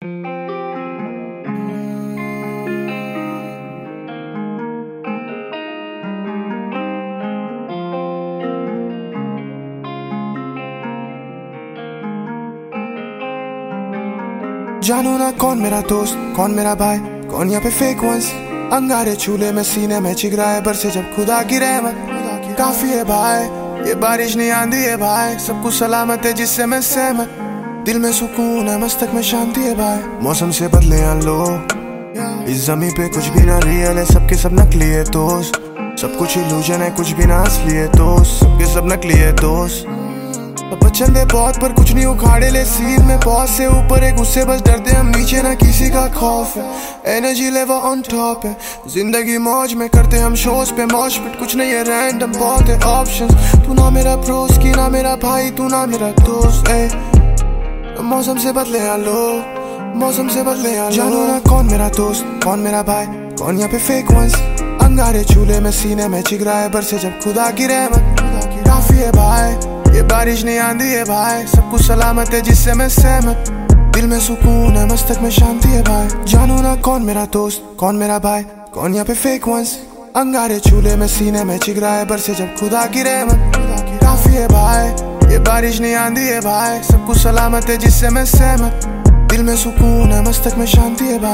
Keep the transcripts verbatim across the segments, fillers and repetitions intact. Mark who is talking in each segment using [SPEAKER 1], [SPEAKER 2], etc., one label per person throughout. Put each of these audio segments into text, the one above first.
[SPEAKER 1] जानू ना कौन मेरा दोस्त, कौन मेरा भाई, कौन यहाँ पे फेक वंस। अंगारे चूल्हे में सीने में चिगराए बरसे जब खुदा की रहमत। काफी है भाई, ये बारिश नहीं आंधी है भाई, सब कुछ सलामत है जिससे मैं सहमत। दिल में सुकून है, मस्तक में शांति है भाई। मौसम से बदले हैं लोग, इस जमीन पे कुछ भी ना रियल है, सबके सब नकली है दोस्त। सब कुछ इल्यूजन है, कुछ भी ना असली है दोस्त, सबके सब नकली है दोस्त। पसंद है बहुत पर कुछ नहीं उखाड़े ले सीन में, बहुत से ऊपर है गुस्से बस डरते हम नीचे, ना किसी का खौफ है। एनर्जी लेवल ऑन टॉप है, जिंदगी मौज में करते हम शोज पे मौज पिट, कुछ नहीं है रैंडम बहुत है ऑप्शंस। तू ना मेरा प्रोस की ना मेरा भाई, तू ना मेरा दोस्त है। मौसम से बदले हैं लोग, मौसम से बदले हैं लोग। जानू ना कौन मेरा दोस्त, कौन मेरा भाई, कौन यहाँ पे फेक वंस। अंगारे चूल्हे में सीने में चिगराए बरसे जब खुदा की रहमत। काफी है भाई, ये बारिश नहीं आंधी है भाई, सब कुछ सलामत है जिससे मैं सहमत। दिल में सुकून है, मस्तक में शांति है भाई। जानू ना कौन मेरा दोस्त, कौन मेरा भाई, कौन यहाँ पे फेक वंस। अंगारे चूल्हे में सीने में चिगराए बरसे जब खुदा की रहमत। काफी है भाई, ये बारिश नहीं आंधी है भाई, सब कुछ सलामत है जिससे मैं सहमत। दिल में सुकून है, मस्तक में शांति है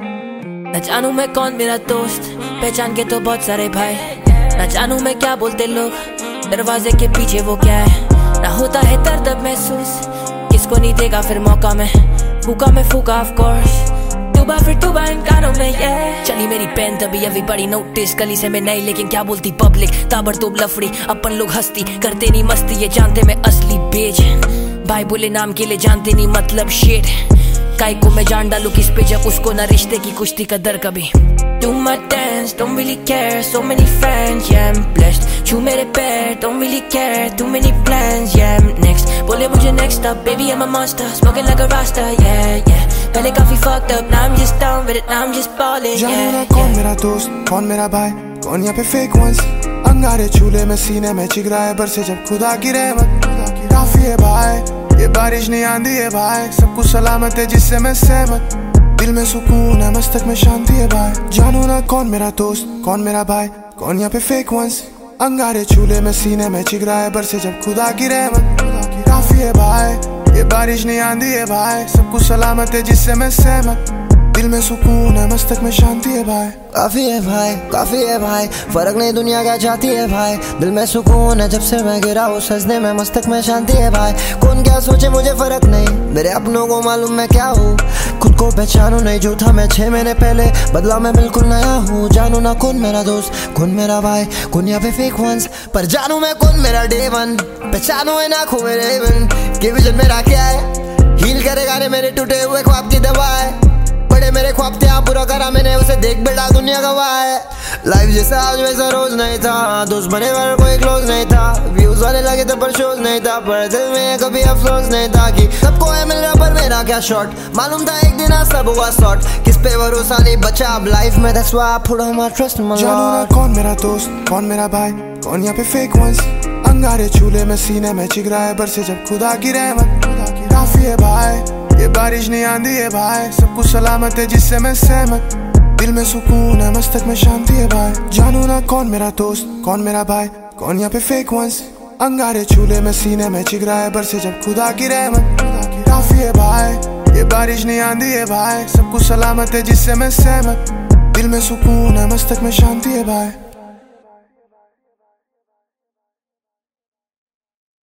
[SPEAKER 1] भाई।
[SPEAKER 2] न जानू मैं कौन मेरा दोस्त, पहचान के तो बहुत सारे भाई। न जानू मैं क्या बोलते लोग, दरवाजे के पीछे वो क्या है। ना होता है दर्द अब महसूस, किसको नहीं देगा फिर मौका में। फूका में फूका ऑफ कोर्स, तुबा फिर तुबा इन कानों में ये। चली मेरी पेन तभी अभी बड़ी नोटिस, गली से मैं नहीं लेकिन क्या बोलती पब्लिक। ताबड़तोब लफड़ी अपन लोग हस्ती करते नहीं मस्ती, ये जानते मैं असली बेच। भाई बोले नाम के लिए जानते नहीं मतलब शेट। काय को मैं जान डालू किस पे जब उसको ना रिश्ते की कुश्ती कदर कभी। Do my dance, don't really care, so many friends, yeah I'm blessed। छू मेरे पैर, don't really care, too many plans, yeah I'm next। बोले मुझे next up, baby I'm a monster, smoking like a rasta, yeah yeah। पहले काफी fucked up, now I'm just down with it, now I'm just balling, yeah
[SPEAKER 1] जानू ना कौन मेरा दोस्त, कौन मेरा भाई, कौन यहाँ पे फेक वंस। अंगारे चूल्हे में सीने में चिगराए बरसे जब खुदा की रहमत। काफी है भाई, ये बारिश नहीं आंधी है भाई, सब कुछ सलामत है जिससे मैं सहमत। दिल में सुकून है, मस्तक में शांति है भाई। जानू ना कौन मेरा दोस्त, कौन मेरा भाई, कौन यहाँ पे फेक वंस। अंगारे चूल्हे में सीने में चिगराए बरसे जब खुदा की रहमत। काफी है भाई, ये बारिश नहीं आंधी है भाई, सब कुछ सलामत है जिससे मैं सहमत। दिल में सुकून है, मस्तक में शांति है भाई।
[SPEAKER 3] काफी है भाई, काफी है भाई, फर्क नहीं दुनिया क्या चाहती है भाई। दिल में सुकून है जब से मैं गिरा हूँ सजने में, मस्तक में शांति है भाई। कौन क्या सोचे मुझे फर्क नहीं, मेरे अपनों को मालूम मैं क्या हूँ। खुद को पहचानू नहीं, जो था मैं छह महीने पहले, बदला मैं बिल्कुल नया हूँ। जानू ना कौन मेरा दोस्त, कौन मेरा भाई, कौन यहाँ पे फेक वंस। पर जानू मैं कौन मेरा डे वन, पहचानू है ना खो मेरे वन। कि विजन मेरा क्या है, हील करेगा रे मेरे टूटे हुए ख्वाब की दवा है। बड़े मेरे ख्वाब थे यहाँ पूरा करा मैंने उसे, देख बेटा दुनिया गवाह है। लाइफ जैसा आज वैसा रोज नहीं था, दोस्त बने पर कोई क्लोज नहीं था। व्यूज वाले लगे थे पर शोज नहीं था, पर दिल में कभी अफसोस नहीं था कि सबको है मिल रहा पर मेरा क्या शॉट। मालूम था एक दिन आज सब हुआ सॉर्ट, किस पे भरोसा नहीं बचा अब लाइफ में, that's why I put all my trust in my Lord।
[SPEAKER 1] जानू ना कौन मेरा दोस्त, कौन मेरा भाई, कौन यहाँ पे फेक वंस। अंगारे चूल्हे में सीने में चिगराए बरसे जब खुदा की रहमत। काफी है भाई, ये बारिश नहीं आंधी है भाई, सब कुछ सलामत है जिससे मैं सहमत। दिल में सुकून है, मस्तक में शांति है भाई। जानू ना कौन मेरा दोस्त, कौन मेरा भाई, कौन यहाँ पे फेक वंस। अंगारे चूल्हे में सीने में चिगराए बरसे जब खुदा की रहमत। काफी है भाई, ये बारिश नहीं आंधी है भाई, सब कुछ सलामत है जिससे मैं सहमत। दिल में सुकून है, मस्तक में शांति है भाई।